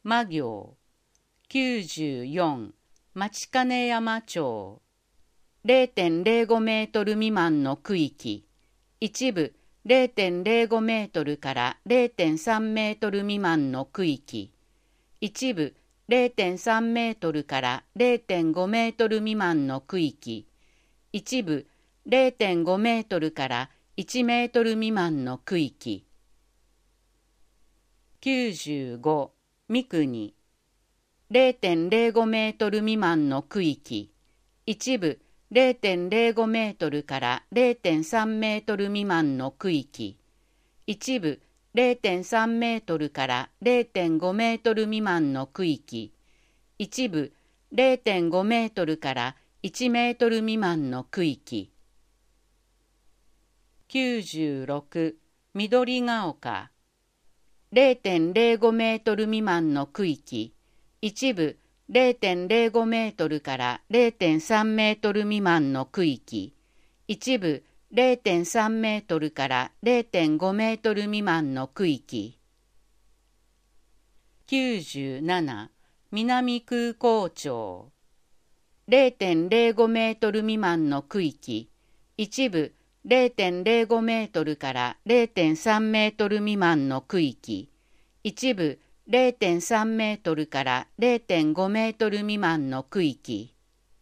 魔行94町金山町 0.05 メートル未満の区域一部 0.05 メートルから 0.3 メートル未満の区域一部 0.3 メートルから 0.5 メートル未満の区域一部 0.5 メートルから1メートル未満の区域95三国 0.05 メートル未満の区域一部 0.05 メートルから 0.3 メートル未満の区域一部 0.3 メートルから 0.5 メートル未満の区域一部 0.5 メートルから1メートル未満の区域96緑が丘 0.05 メートル未満の区域一部 0.05 メートルから 0.3 メートル未満の区域一部 0.3 メートルから 0.5 メートル未満の区域97南空港町 0.05 メートル未満の区域一部 0.05 メートルから 0.3 メートル未満の区域一部 0.3 メートルから 0.5 メートル未満の区域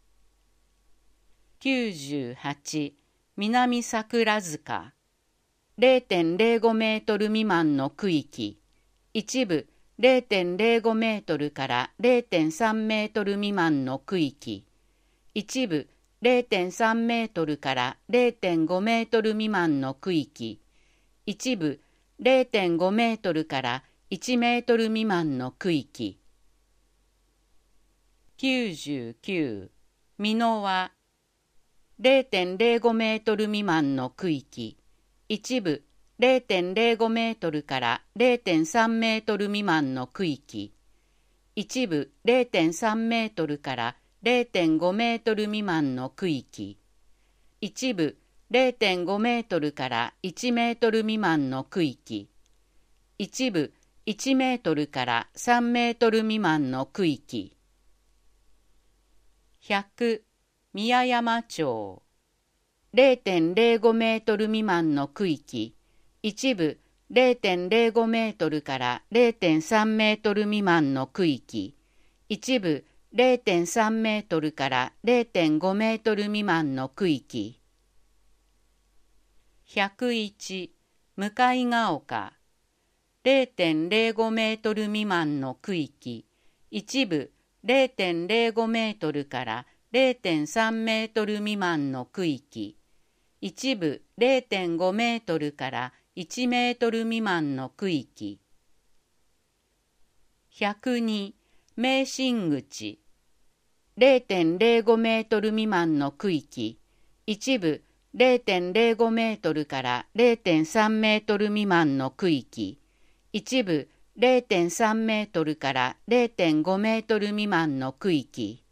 98南桜塚 0.05 メートル未満の区域一部 0.05 メートルから 0.3 メートル未満の区域一部 0.3 メートルから 0.5 メートル未満の区域一部 0.5 メートルから1メートル未満の区域99箕輪 0.05 メートル未満の区域一部 0.05 メートルから 0.3 メートル未満の区域一部 0.3 メートルから 0.5 メートル未満の区域一部 0.5 メートルから1メートル未満の区域一部1メートルから3メートル未満の区域100宮山町 0.05 メートル未満の区域一部 0.05 メートルから 0.3 メートル未満の区域一部 0.3 メートルから 0.5 メートル未満の区域101向ヶ丘 0.05 メートル未満の区域一部 0.05 メートルから 0.3 メートル未満の区域一部 0.5 メートルから1メートル未満の区域102明神口 0.05 メートル未満の区域一部 0.05 メートルから 0.3 メートル未満の区域一部 0.3 メートルから 0.5 メートル未満の区域